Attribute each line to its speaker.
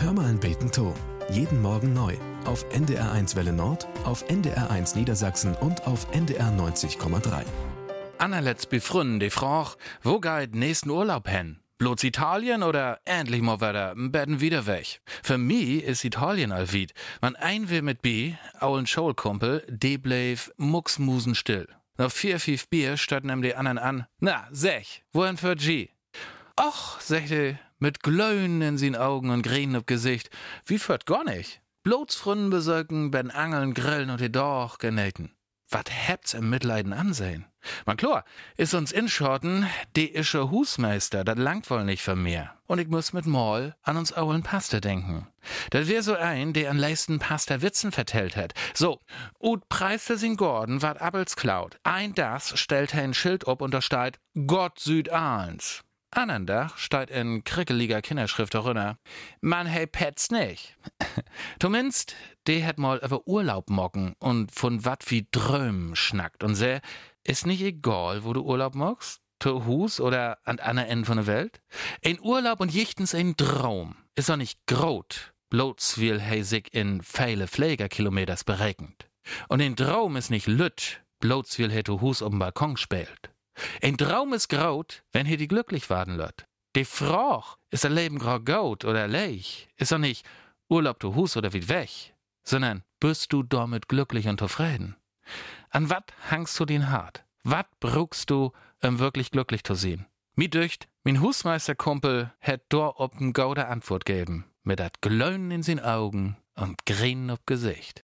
Speaker 1: Hör mal ein Beten to. Jeden Morgen neu. Auf NDR1 Welle Nord, auf NDR1 Niedersachsen und auf NDR 90,3.
Speaker 2: Anerletzt befründen die Frage, wo geht nächsten Urlaub hin? Bloß Italien oder endlich mal wieder Betten wieder weg? Für mich ist Italien allwied. Man ein will mit B, aulen Schulkumpel, de bleef mucksmusen still. Nach 4-5 Bier starten die anderen an. Na, sech, wohin für G? Och, sagte, mit Glöhnen in sin Augen und Gränen ob Gesicht. Wie führt gar nicht? Blotsfründen besöcken, ben Angeln, Grillen und die Dorch genähten. Wat hebt's im Mitleiden ansehen? Man klar, ist uns inschorten, de ische Husmeister, dat langt wohl nicht für mehr. Und ich muss mit Maul an uns aulen Pastor denken. Dat wär so ein, der an leisten Pastor Witzen vertellt hat. So, ut preiste sin Gordon wat Abels klaut. Ein das stellt ein Schild ob und da steht Gott Südahns. Andern Dach steht in krickeliger Kinderschrift darunter, man hey Pets nicht. Zumindest, de hat mal über Urlaub mocken und von wat wie Drömen schnackt und seh, ist nicht egal, wo du Urlaub mockst, zu Hus oder an einer Ende von der Welt. Ein Urlaub und jichtens ein Traum ist doch nicht grot, bloß will hey sich in viele Pflegerkilometers berechnet. Und ein Traum ist nicht lütt, bloß will hey zu Hus auf dem Balkon spielt. Ein Traum ist graut, wenn hier die glücklich werden lässt. Die Frage, ist ein Leben grau gaut oder leich, ist doch nicht Urlaub zu Hus oder wie weg, sondern bist du damit glücklich und zufrieden? An wat hangst du den hart? Wat brauchst du, wirklich glücklich zu sehen? Mi dücht, min Husmeisterkumpel hätt dort ob'n gaude Antwort geben, mit dat Glöhnen in sin Augen und Gränen ob Gesicht.